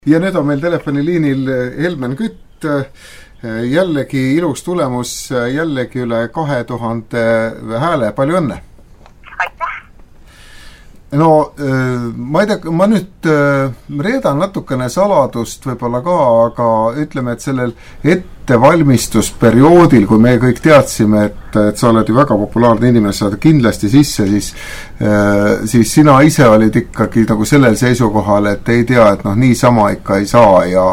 Ja nüüd on meil telefoniliinil Helmen Kütt, jällegi ilus tulemus, jällegi üle 2000 hääle, palju õnne! Aitäh! No, ma ei tea, ma nüüd reedan natukene saladust võib-olla ka, aga ütleme, et sellel ettevalmistusperioodil, kui me kõik teadsime, et sa oled ju väga populaarne inimene, saad kindlasti sisse, siis sina ise olid ikkagi nagu sellel seisukohal, et ei tea, et noh, niisama ikka ei saa ja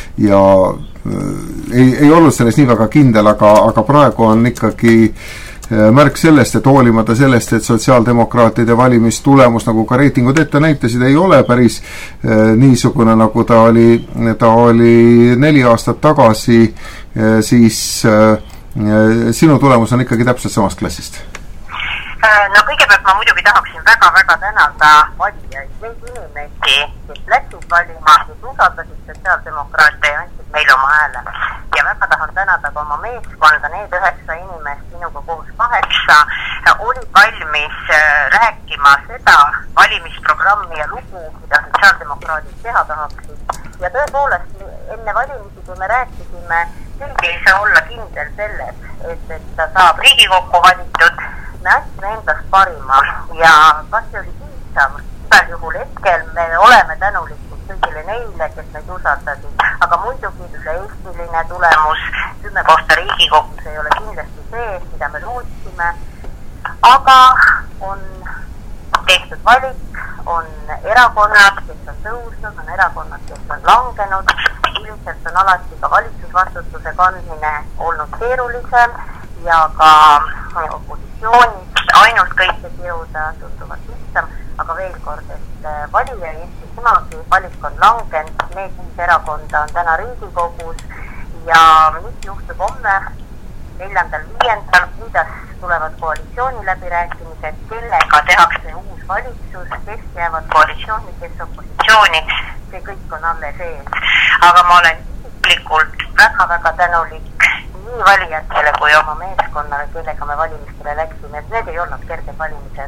ei olnud selles nii väga kindel, aga praegu on ikkagi märk sellest, et hoolimata sellest, et sotsiaaldemokraatide valimistulemus, nagu ka reitingud ette näitasid, ei ole päris niisugune, nagu ta oli 4 aastat tagasi, siis sinu tulemus on ikkagi täpselt samast klassist. No kõigepealt ma muidugi tahaksin väga-väga tänada valijaid, neid inimesi, kes läksid valima, kes usaldasid sotsiaaldemokraate ja andsid meile oma hääle. Ja väga tahan tänada ka oma meeskonda, need 9 inimest, minuga koos 8, olid valmis rääkima seda valimisprogrammi ja lugu, mida sotsiaaldemokraadid teha tahaksid. Ja tõepoolest, enne valimisi, kui me rääkisime, keegi ei saa olla kindel selles, et ta saab Riigikokku valitud. Me andsime endast parima ja kas see oli piisav? Igal juhul hetkel me oleme tänulikud kõigile neile, kes meid usaldasid, aga muidugi üle-eestiline tulemus 10 kohta Riigikogus ei ole kindlasti see, mida me lootsime, aga on tehtud valik, on erakonnad, kes on tõusnud, on erakonnad, kes on langenud, ilmselt on alati ka valitsusvastutuse kandmine olnud keerulisem ja ka opositsioonis ainult kõike jõuda tunduvalt lihtsam, aga veel kord, et valija ei Eesti kunagi, valik on langenud, need 5 erakonda on täna Riigikogus ja mis juhtub homme 4.5. kuidas tulevad koalitsiooni läbirääkimised, kellega tehakse uus valitsus, kes jäävad koalitsiooni, kes opositsiooni, see kõik on alles ees. Aga ma olen isiklikult väga-väga tänulik nii valijatele kui oma meeskonnale, kellega me valimistele läksime, et need ei olnud kerged valimised.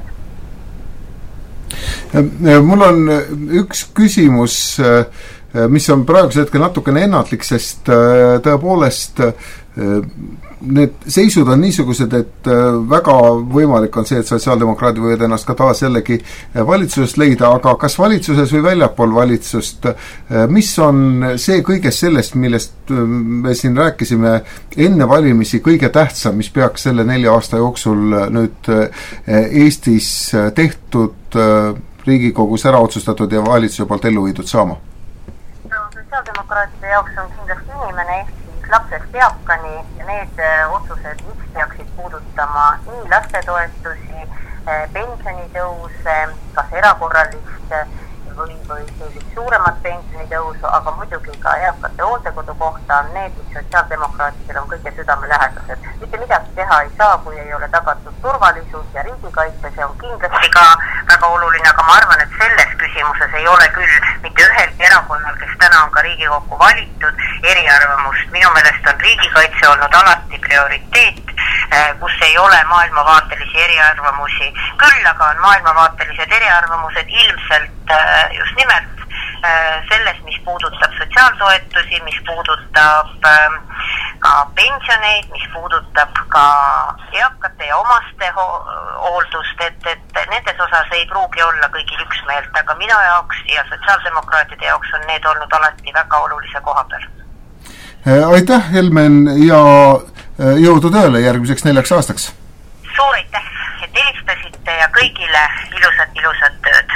Mul on üks küsimus, mis on praegusel hetkel natukene ennatlik, sest tõepoolest need seisud on niisugused, et väga võimalik on see, et sotsiaaldemokraadid võivad ennast ka taas jällegi valitsusest leida, aga kas valitsuses või väljapool valitsust, mis on see kõigest sellest, millest me siin rääkisime enne valimisi kõige tähtsam, mis peaks selle 4 aasta jooksul nüüd Eestis tehtud, Riigikogus ära otsustatud ja valitsuse poolt ellu viidud saama? Sotsiaaldemokraatide jaoks on kindlasti inimene lapsest eakani ja need otsused, mis peaksid puudutama nii lastetoetusi, pensionitõuse, kas erakorralist või sellist suuremat pensionitõusu, aga muidugi ka eakate hooldekodu kohta on need, mis sotsiaaldemokraatidel on kõige südamelähedased. Mitte midagi teha ei saa, kui ei ole tagatud turvalisus ja riigikaitse, see on kindlasti ka väga oluline, aga ma arvan, et selles küsimuses ei ole küll mitte ühelgi erakonnal, kes täna on ka Riigikokku valitud, eriarvamust. Minu meelest on riigikaitse olnud alati prioriteet, kus ei ole maailmavaatelisi eriarvamusi. Küll aga on maailmavaatelised eriarvamused ilmselt just nimelt selles, mis puudutab sotsiaaltoetusi, mis puudutab ka pensioneid, mis puudutab ka eakate ja omaste hooldust, et nendes osas ei pruugi olla kõigil üksmeelt, aga minu jaoks ja sotsiaaldemokraatide jaoks on need olnud alati väga olulise koha peal. Aitäh, Helmen, ja jõudu tööle järgmiseks 4 aastaks! Suur aitäh, et helistasite ja kõigile ilusat tööd!